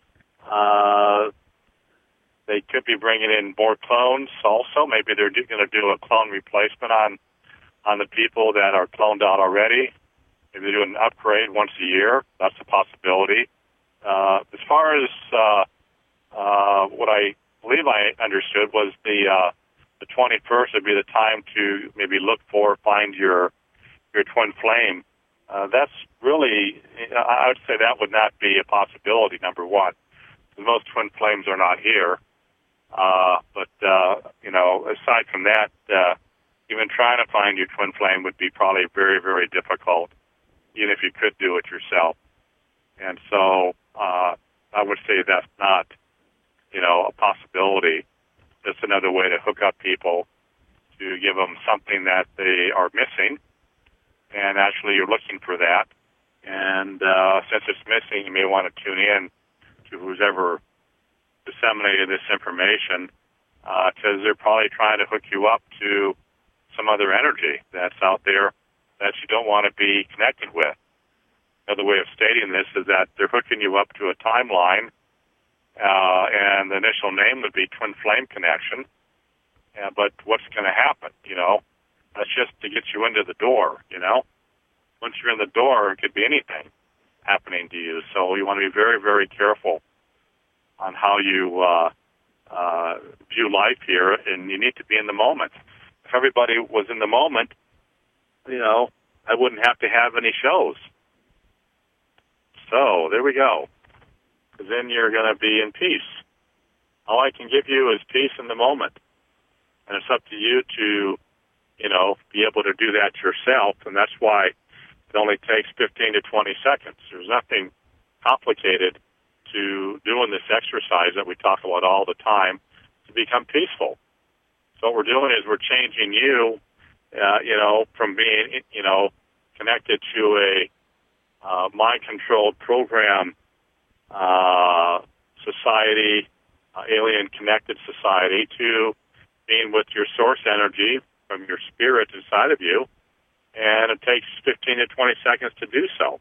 Speaker 1: Uh, they could be bringing in more clones also. Maybe they're going to do a clone replacement on on the people that are cloned out already. Maybe they do an upgrade once a year. That's a possibility. Uh, as far as uh, uh, what I believe I understood was the uh, the twenty-first would be the time to maybe look for, find your your twin flame. Uh, that's really, I would say that would not be a possibility, number one. Most twin flames are not here. Uh, but, uh, you know, aside from that, uh, even trying to find your twin flame would be probably very, very difficult, even if you could do it yourself. And so uh, I would say that's not, you know, a possibility. It's another way to hook up people, to give them something that they are missing. And actually, you're looking for that. And uh, since it's missing, you may want to tune in to who's ever disseminated this information, because uh, they're probably trying to hook you up to some other energy that's out there that you don't want to be connected with. Another way of stating this is that they're hooking you up to a timeline, uh, and the initial name would be Twin Flame Connection. Uh, but what's going to happen, you know? That's just to get you into the door, you know? Once you're in the door, it could be anything happening to you. So you want to be very, very careful on how you uh, uh, view life here, and you need to be in the moment. If everybody was in the moment, you know, I wouldn't have to have any shows. So there we go. Because then you're going to be in peace. All I can give you is peace in the moment. And it's up to you to, you know, be able to do that yourself. And that's why it only takes fifteen to twenty seconds. There's nothing complicated to doing this exercise that we talk about all the time to become peaceful. So what we're doing is we're changing you, uh, you know, from being, you know, connected to a uh, mind-controlled program uh, society, uh, alien-connected society, to being with your source energy from your spirit inside of you, and it takes fifteen to twenty seconds to do so.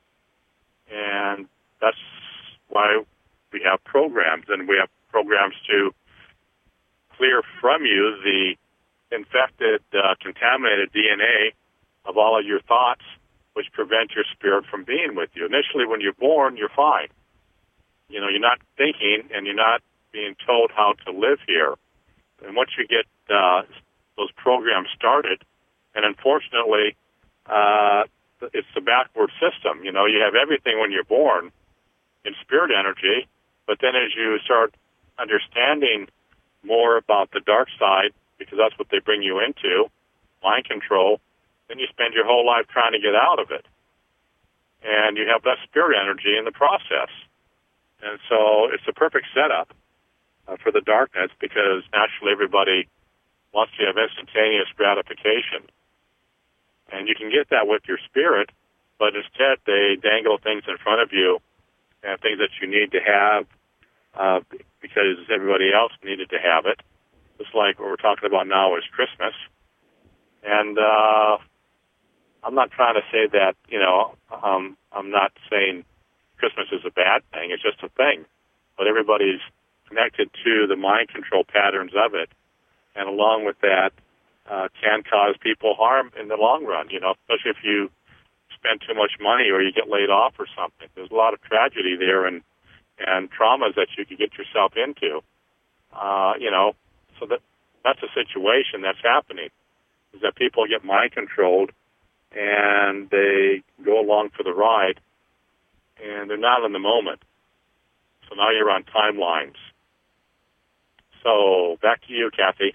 Speaker 1: And that's why we have programs, and we have programs to clear from you the infected, uh, contaminated D N A of all of your thoughts, which prevent your spirit from being with you. Initially, when you're born, you're fine. You know, you're not thinking, and you're not being told how to live here. And once you get uh, those programs started, and unfortunately, uh, it's the backward system. You know, you have everything when you're born in spirit energy, but then as you start understanding more about the dark side, because that's what they bring you into, mind control, then you spend your whole life trying to get out of it. And you have less spirit energy in the process. And so it's a perfect setup uh, for the darkness, because naturally everybody wants to have instantaneous gratification. And you can get that with your spirit, but instead they dangle things in front of you, and things that you need to have uh, because everybody else needed to have it. Just like what we're talking about now is Christmas. And uh, I'm not trying to say that, you know, um, I'm not saying Christmas is a bad thing. It's just a thing. But everybody's connected to the mind control patterns of it. And along with that, uh, can cause people harm in the long run, you know, especially if you spend too much money or you get laid off or something. There's a lot of tragedy there and, and traumas that you could get yourself into. Uh, you know, so that that's a situation that's happening, is that people get mind controlled and they go along for the ride and they're not in the moment. So now you're on timelines. So back to you, Kathy.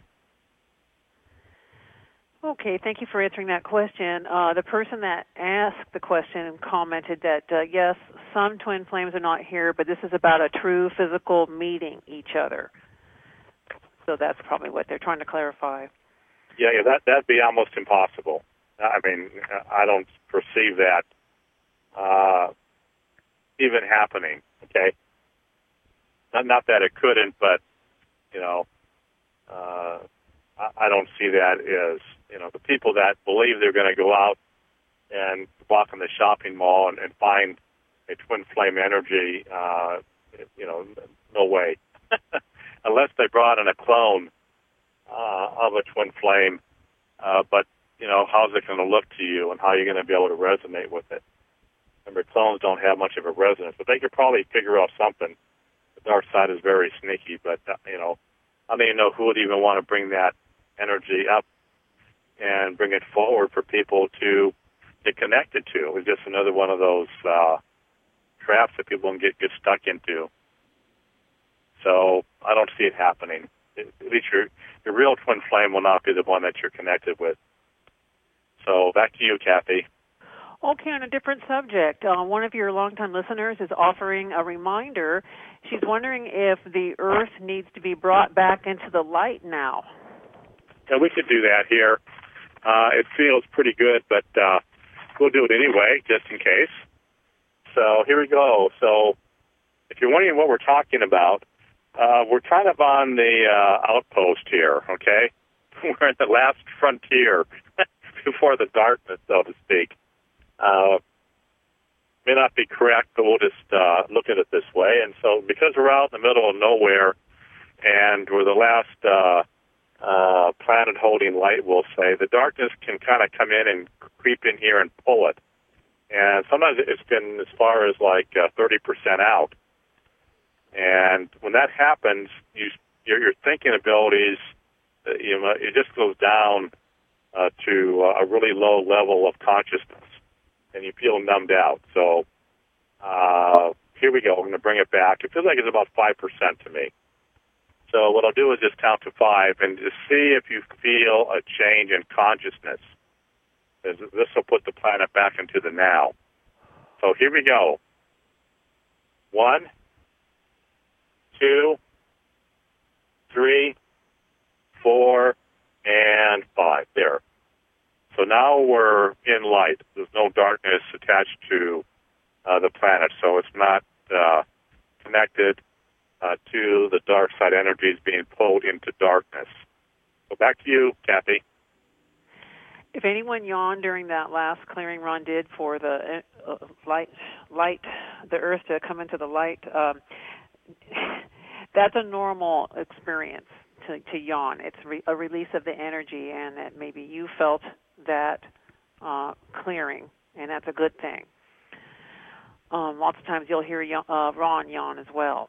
Speaker 2: Okay, thank you for answering that question. Uh, the person that asked the question commented that, uh, yes, some twin flames are not here, but this is about a true physical meeting each other. So that's probably what they're trying to clarify.
Speaker 1: Yeah, yeah, that, that'd be almost impossible. I mean, I don't perceive that uh, even happening, okay? Not, not that it couldn't, but, you know, uh, I, I don't see that as, you know, the people that believe they're going to go out and walk in the shopping mall and, and find a twin flame energy, uh, you know, no way. Unless they brought in a clone uh, of a twin flame, uh, but, you know, how's it going to look to you and how are you going to be able to resonate with it? Remember, clones don't have much of a resonance, but they could probably figure out something. The dark side is very sneaky, but, uh, you know, I don't even know who would even want to bring that energy up and bring it forward for people to get connected to. It's just another one of those uh, traps that people can get, get stuck into. So I don't see it happening. At least your, your real twin flame will not be the one that you're connected with. So back to you, Kathy.
Speaker 2: Okay, on a different subject, uh, one of your longtime listeners is offering a reminder. She's wondering if the Earth needs to be brought back into the light now.
Speaker 1: Yeah, we could do that here. Uh, it feels pretty good, but uh, we'll do it anyway, just in case. So here we go. So if you're wondering what we're talking about, uh, we're kind of on the uh, outpost here, okay? We're at the last frontier before the darkness, so to speak. Uh, may not be correct, but we'll just uh, look at it this way. And so because we're out in the middle of nowhere and we're the last uh, uh, planet-holding light, we'll say, the darkness can kind of come in and creep in here and pull it. And sometimes it's been as far as like uh, thirty percent out. And when that happens, you, your, your thinking abilities, uh, you know, it just goes down uh, to uh, a really low level of consciousness, and you feel numbed out. So uh, here we go. We're going to bring it back. It feels like it's about five percent to me. So what I'll do is just count to five and just see if you feel a change in consciousness. This will put the planet back into the now. So here we go. One, two, three, four, and five. There. So now we're in light. There's no darkness attached to uh, the planet, so it's not uh, connected uh, to the dark side energies being pulled into darkness. So back to you, Kathy.
Speaker 2: If anyone yawned during that last clearing Ron did for the uh, light, light, the Earth to come into the light, um, that's a normal experience to, to yawn. It's re- a release of the energy, and that maybe you felt that uh, clearing, and that's a good thing. Um, lots of times you'll hear yawn, uh, Ron yawn as well.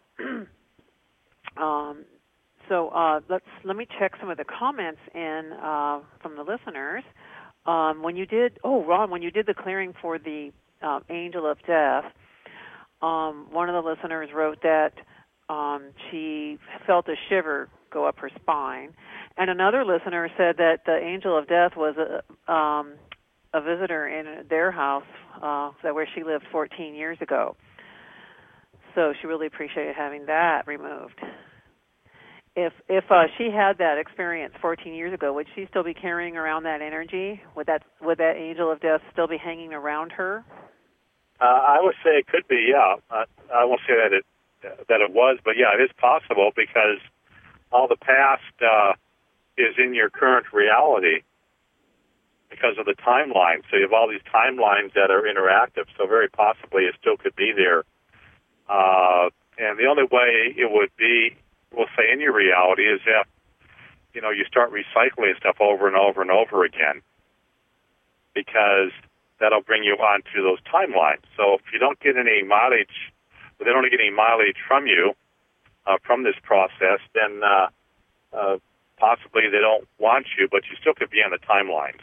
Speaker 2: um, so uh, let's let me check some of the comments in uh, from the listeners. Um, when you did, oh, Ron, when you did the clearing for the uh, angel of death, um, one of the listeners wrote that um, she felt a shiver go up her spine, and another listener said that the angel of death was a, um, a visitor in their house uh, that where she lived fourteen years ago. So she really appreciated having that removed. If if uh, she had that experience fourteen years ago, would she still be carrying around that energy? Would that would that angel of death still be hanging around her?
Speaker 1: Uh, I would say it could be, yeah. Uh, I won't say that it that it was, but yeah, it is possible because all the past uh, is in your current reality because of the timeline. So you have all these timelines that are interactive. So very possibly it still could be there. Uh, and the only way it would be, we'll say, in your reality is if, you know, you start recycling stuff over and over and over again, because that'll bring you onto those timelines. So if you don't get any mileage, if they don't get any mileage from you, uh, from this process, then uh, uh, possibly they don't want you, but you still could be on the timelines.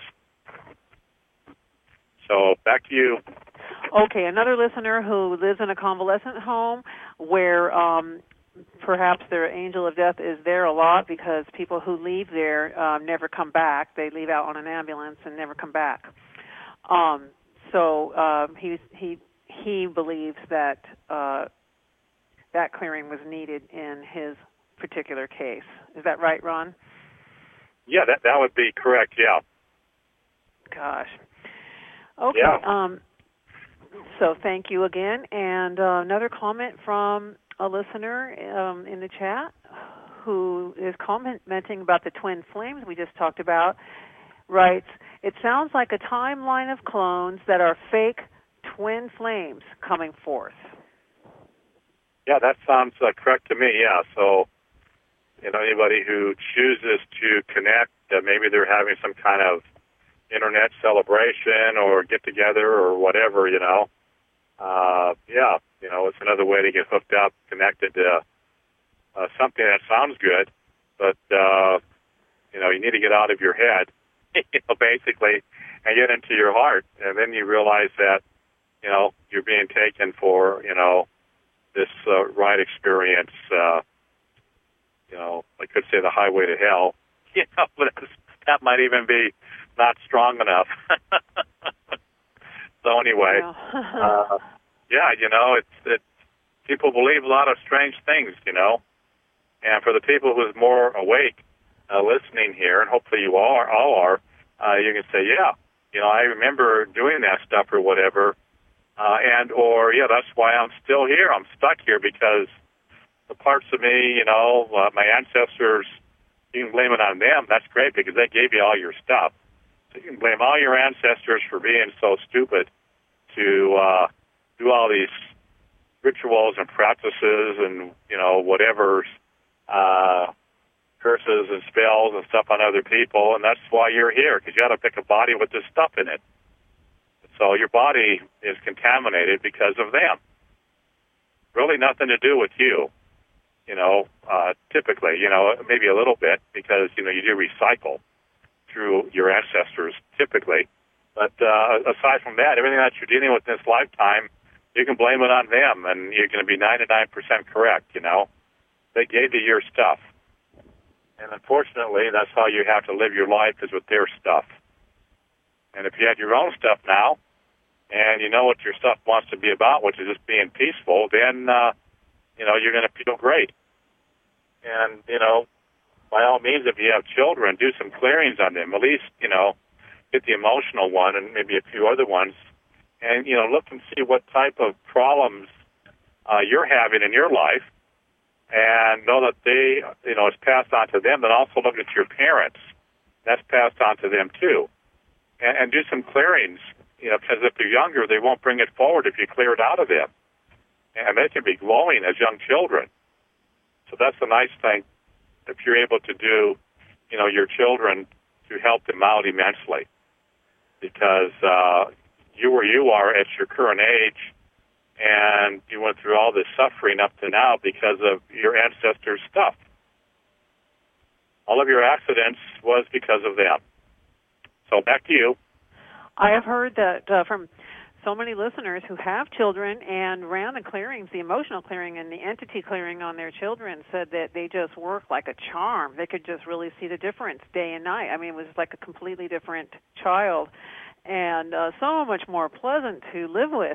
Speaker 1: So back to you.
Speaker 2: Okay, another listener who lives in a convalescent home where um, perhaps their angel of death is there a lot because people who leave there um, never come back. They leave out on an ambulance and never come back. Um, so um, he he he believes that uh, that clearing was needed in his particular case. Is that right, Ron?
Speaker 1: Yeah, that that would be correct. Yeah.
Speaker 2: Gosh. Okay.
Speaker 1: Yeah.
Speaker 2: Um, so thank you again. And uh, another comment from a listener um, in the chat who is commenting about the twin flames we just talked about, writes, it sounds like a timeline of clones that are fake twin flames coming forth.
Speaker 1: Yeah, that sounds uh, correct to me, yeah. So, you know, anybody who chooses to connect, uh, maybe they're having some kind of internet celebration or get-together or whatever, you know. Uh, yeah, you know, it's another way to get hooked up, connected to uh, something that sounds good, but, uh, you know, you need to get out of your head, you know, basically, and get into your heart. And then you realize that, you know, you're being taken for, you know, this uh, ride experience, uh, you know, I could say the highway to hell, you know, but that might even be not strong enough. So anyway, uh, yeah, you know, it's, it's, people believe a lot of strange things, you know, and for the people who's more awake, uh, listening here, and hopefully you all are, all are uh, you can say, yeah, you know, I remember doing that stuff or whatever, uh, and or, yeah, that's why I'm still here. I'm stuck here because the parts of me, you know, uh, my ancestors, you can blame it on them. That's great because they gave you all your stuff. So you can blame all your ancestors for being so stupid to uh, do all these rituals and practices and, you know, whatever's uh, curses and spells and stuff on other people, and that's why you're here, because you got to pick a body with this stuff in it. So your body is contaminated because of them. Really nothing to do with you, you know, uh, typically, you know, maybe a little bit, because, you know, you do recycle through your ancestors, typically. But uh, aside from that, everything that you're dealing with in this lifetime, you can blame it on them, and you're going to be ninety-nine percent correct, you know. They gave you your stuff. And unfortunately, that's how you have to live your life, is with their stuff. And if you have your own stuff now, and you know what your stuff wants to be about, which is just being peaceful, then, uh, you know, you're going to feel great. And, you know, by all means, if you have children, do some clearings on them. At least, you know, get the emotional one and maybe a few other ones. And, you know, look and see what type of problems uh, you're having in your life, and know that they, you know, it's passed on to them. Then also look at your parents. That's passed on to them, too. And, and do some clearings, you know, because if they're younger, they won't bring it forward if you clear it out of them. And they can be glowing as young children. So that's the nice thing, if you're able to do, you know, your children, to help them out immensely. Because uh, you where you are at your current age, and you went through all this suffering up to now because of your ancestors' stuff. All of your accidents was because of them. So back to you.
Speaker 2: I have heard that uh, from so many listeners who have children and ran the clearings, the emotional clearing and the entity clearing on their children, said that they just worked like a charm. They could just really see the difference day and night. I mean, it was like a completely different child, and uh, so much more pleasant to live with.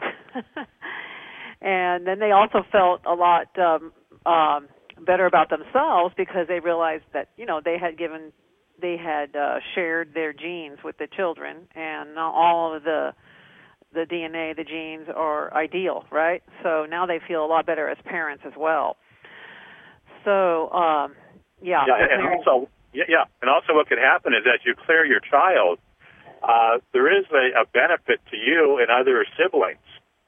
Speaker 2: And then they also felt a lot um, um, better about themselves, because they realized that, you know, they had given, they had uh, shared their genes with the children, and not all of the the D N A, the genes are ideal, right? So now they feel a lot better as parents as well. So, um, yeah.
Speaker 1: Yeah, and also, yeah, yeah, and also what could happen is that you clear your child, uh, there is a, a benefit to you and other siblings.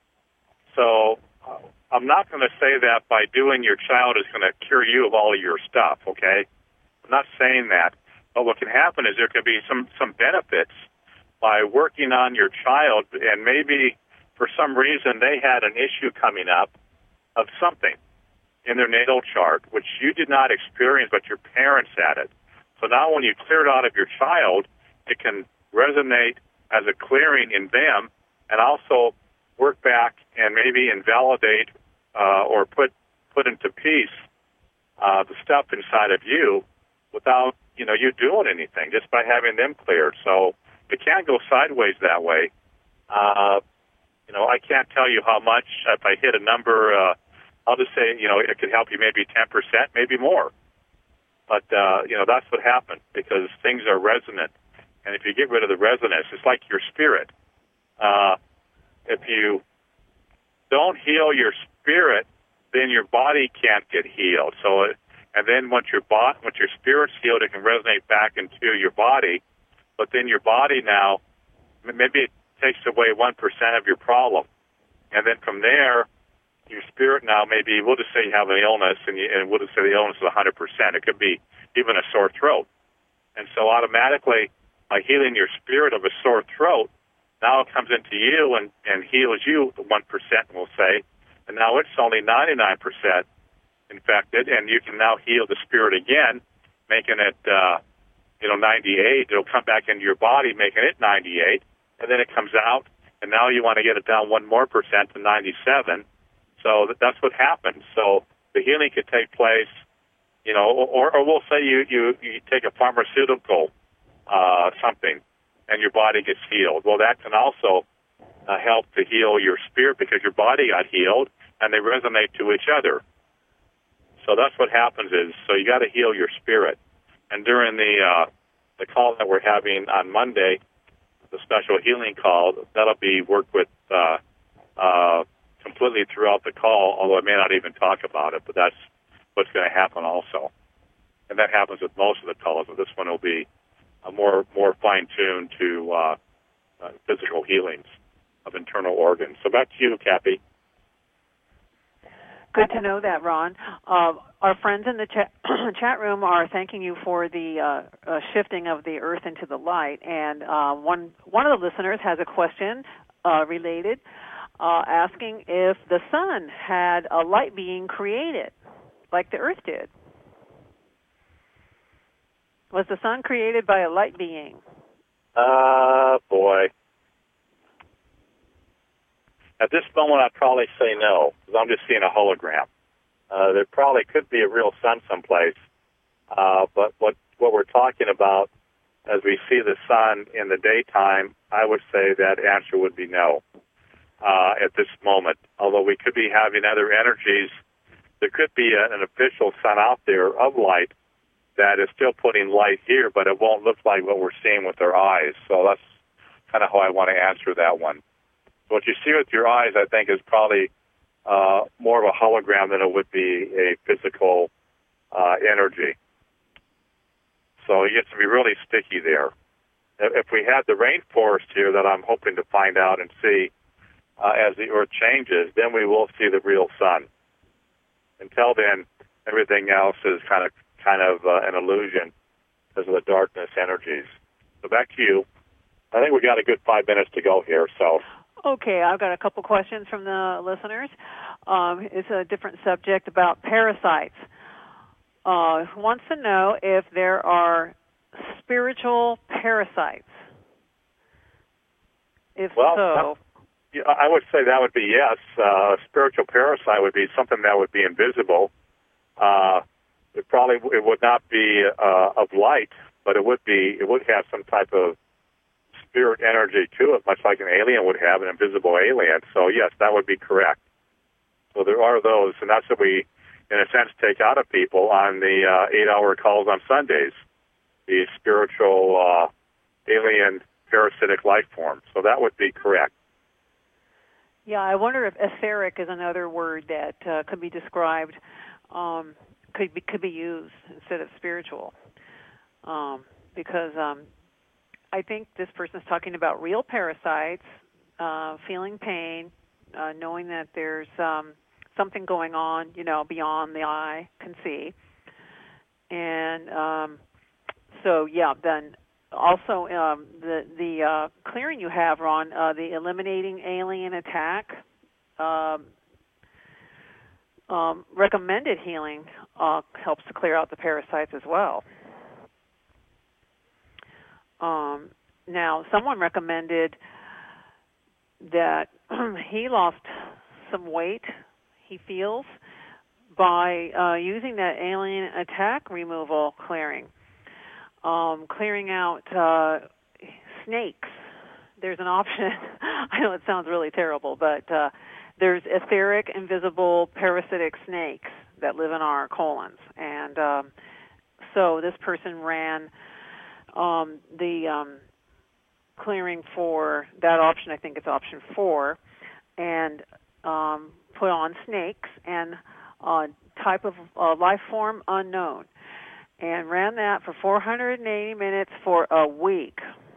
Speaker 1: So uh, I'm not going to say that by doing your child is going to cure you of all of your stuff, okay? I'm not saying that. But what can happen is there could be some, some benefits by working on your child, and maybe for some reason they had an issue coming up of something in their natal chart, which you did not experience, but your parents had it. So now when you clear it out of your child, it can resonate as a clearing in them, and also work back and maybe invalidate uh, or put put into peace uh, the stuff inside of you without, you know, you doing anything, just by having them cleared. So it can go sideways that way. Uh, you know, I can't tell you how much. If I hit a number, uh, I'll just say, you know, it could help you maybe ten percent, maybe more. But, uh, you know, that's what happened, because things are resonant. And if you get rid of the resonance, it's like your spirit. Uh, if you don't heal your spirit, then your body can't get healed. So, it, and then once your, bo- once your spirit's healed, it can resonate back into your body. But then your body now, maybe it takes away one percent of your problem. And then from there, your spirit now, maybe we'll just say you have an illness, and, you, and we'll just say the illness is one hundred percent. It could be even a sore throat. And so automatically, by healing your spirit of a sore throat, now it comes into you and, and heals you the one percent, we'll say. And now it's only ninety-nine percent infected, and you can now heal the spirit again, making it... Uh, you know, ninety-eight, it'll come back into your body, making it ninety-eight, and then it comes out, and now you want to get it down one more percent to ninety-seven. So that, that's what happens. So the healing could take place, you know, or, or we'll say you, you, you take a pharmaceutical uh, something, and your body gets healed. Well, that can also uh, help to heal your spirit, because your body got healed, and they resonate to each other. So that's what happens is, so you got to heal your spirit. And during the uh, the call that we're having on Monday, the special healing call, that'll be worked with uh, uh, completely throughout the call, although I may not even talk about it, but that's what's going to happen also. And that happens with most of the calls, but this one will be uh, more more fine-tuned to uh, uh, physical healings of internal organs. So back to you, Kathy.
Speaker 2: Good to know that, Ron. Uh, Our friends in the chat, chat room are thanking you for the uh, uh, shifting of the earth into the light. And uh, one one of the listeners has a question uh, related, uh, asking if the sun had a light being created, like the earth did. Was the sun created by a light being?
Speaker 1: Uh, boy. At this moment, I'd probably say no, because I'm just seeing a hologram. Uh, there probably could be a real sun someplace, uh, but what what we're talking about, as we see the sun in the daytime, I would say that answer would be no uh, at this moment. Although we could be having other energies, there could be a, an official sun out there of light that is still putting light here, but it won't look like what we're seeing with our eyes. So that's kind of how I want to answer that one. What you see with your eyes, I think, is probably uh, more of a hologram than it would be a physical uh, energy. So it gets to be really sticky there. If we had the rainforest here that I'm hoping to find out and see uh, as the Earth changes, then we will see the real sun. Until then, everything else is kind of kind of uh, an illusion because of the darkness energies. So back to you. I think we got a good five minutes to go here, so...
Speaker 2: Okay, I've got a couple questions from the listeners. Um, it's a different subject about parasites. Uh, wants to know if there are spiritual parasites. If
Speaker 1: well,
Speaker 2: so...
Speaker 1: That, I would say that would be yes. Uh, a spiritual parasite would be something that would be invisible. Uh, it probably it would not be uh, of light, but it would be. It would have some type of spirit energy to it, much like an alien would have, an invisible alien. So, yes, that would be correct. So there are those, and that's what we, in a sense, take out of people on the uh, eight-hour calls on Sundays, the spiritual uh, alien parasitic life form. So that would be correct.
Speaker 2: Yeah, I wonder if etheric is another word that uh, could be described, um, could be, could be used instead of spiritual, um, because... Um, I think this person's talking about real parasites, uh, feeling pain, uh, knowing that there's um, something going on, you know, beyond the eye can see. And um, so, yeah, then also um, the the uh, clearing you have, Ron, uh, the eliminating alien attack, um, um, recommended healing uh, helps to clear out the parasites as well. Um, now, someone recommended that he lost some weight, he feels, by uh, using that alien attack removal clearing, um, clearing out uh, snakes. There's an option. I know it sounds really terrible, but uh, there's etheric, invisible, parasitic snakes that live in our colons. And um, so this person ran... Um, the um, clearing for that option, I think it's option four, and um, put on snakes and uh, type of uh, life form unknown, and ran that for four hundred eighty minutes for a week,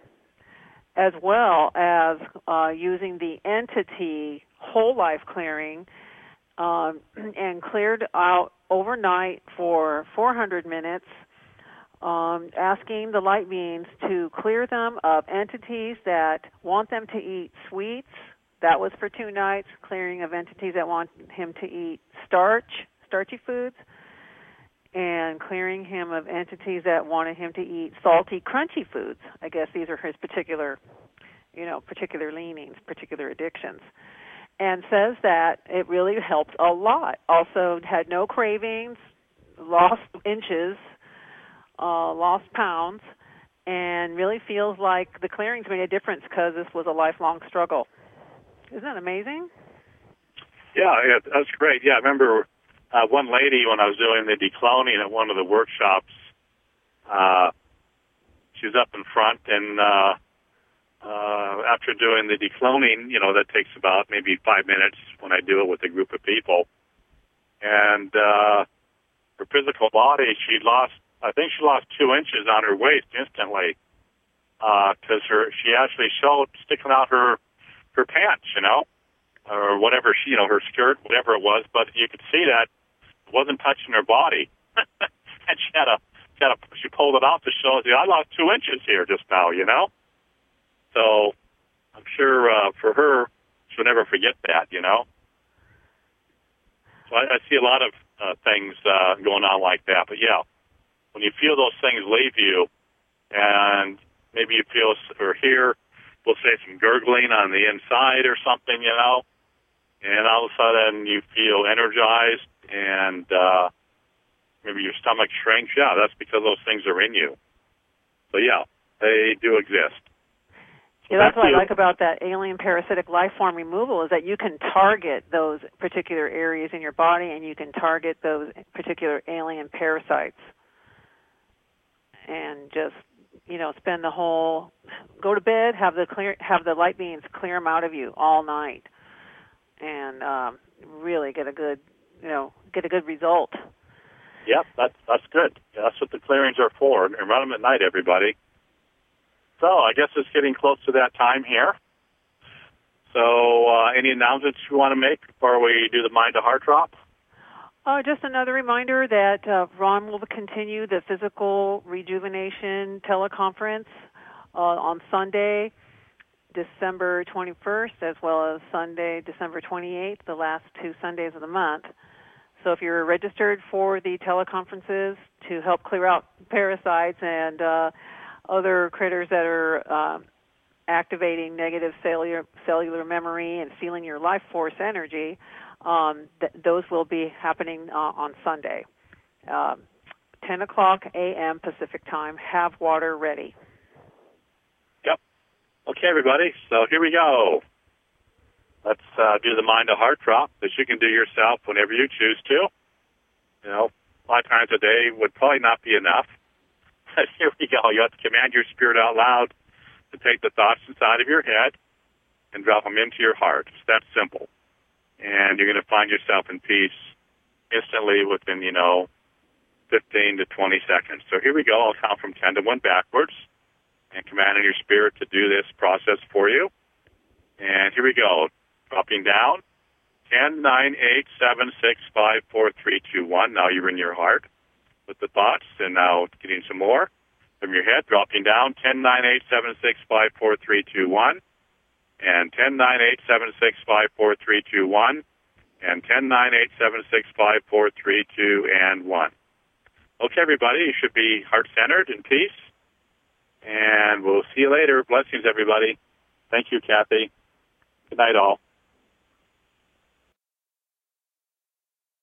Speaker 2: as well as uh, using the entity whole life clearing um, and cleared out overnight for four hundred minutes. Um, asking the light beings to clear them of entities that want them to eat sweets. That was for two nights. Clearing of entities that want him to eat starch, starchy foods, and clearing him of entities that wanted him to eat salty, crunchy foods. I guess these are his particular, you know, particular leanings, particular addictions. And says that it really helped a lot. Also had no cravings, lost inches, Uh, lost pounds, and really feels like the clearings made a difference because this was a lifelong struggle. Isn't that amazing?
Speaker 1: Yeah, yeah, that's great. Yeah, I remember uh, one lady when I was doing the decloning at one of the workshops. Uh, she was up in front, and uh, uh, after doing the decloning, you know, that takes about maybe five minutes when I do it with a group of people. And uh, her physical body, she lost. I think she lost two inches on her waist instantly because uh, her she actually showed sticking out her her pants, you know, or whatever she, you know, her skirt, whatever it was. But you could see that It wasn't touching her body. And she had a, she had a, she pulled it off to show us, I lost two inches here just now, you know? So I'm sure uh, for her, she'll never forget that, you know? So I, I see a lot of uh, things uh, going on like that. But, yeah, when you feel those things leave you, and maybe you feel or hear, we'll say, some gurgling on the inside or something, you know, and all of a sudden you feel energized and uh, maybe your stomach shrinks, yeah, that's because those things are in you. So, yeah, they do exist. So
Speaker 2: yeah, that's what I like about that alien parasitic life form removal is that you can target those particular areas in your body and you can target those particular alien parasites and just, you know, spend the whole, go to bed, have the clear, have the light beings clear them out of you all night and um, really get a good, you know, get a good result.
Speaker 1: Yep, that's, that's good. That's what the clearings are for, and run them at night, everybody. So I guess it's getting close to that time here. So uh, any announcements you want to make before we do the Mind to Heart Drop?
Speaker 2: Uh, just another reminder that uh, Ron will continue the physical rejuvenation teleconference uh, on Sunday, December twenty-first, as well as Sunday, December twenty-eighth, the last two Sundays of the month. So if you're registered for the teleconferences to help clear out parasites and uh, other critters that are uh, activating negative cellular, cellular memory and stealing your life force energy, um, th- those will be happening uh, on Sunday. Um, ten o'clock a.m. Pacific time. Have water ready.
Speaker 1: Yep. Okay, everybody. So here we go. Let's uh, do the Mind to Heart Drop that you can do yourself whenever you choose to. You know, five times a day would probably not be enough. Here we go. You have to command your spirit out loud to take the thoughts inside of your head and drop them into your heart. It's that simple. And you're going to find yourself in peace instantly within, you know, fifteen to twenty seconds. So here we go. I'll count from ten to one backwards and commanding your spirit to do this process for you. And here we go. Dropping down. ten, nine, eight, seven, six, five, four, three, two, one. Now you're in your heart with the thoughts, and now getting some more from your head. Dropping down. ten, nine, eight, seven, six, five, four, three, two, one. And ten, nine, eight, seven, six, five, four, three, two, one. And ten, nine, eight, seven, six, five, four, three, two, and one. Okay, everybody, you should be heart-centered in peace. And we'll see you later. Blessings, everybody. Thank you, Kathy. Good night, all.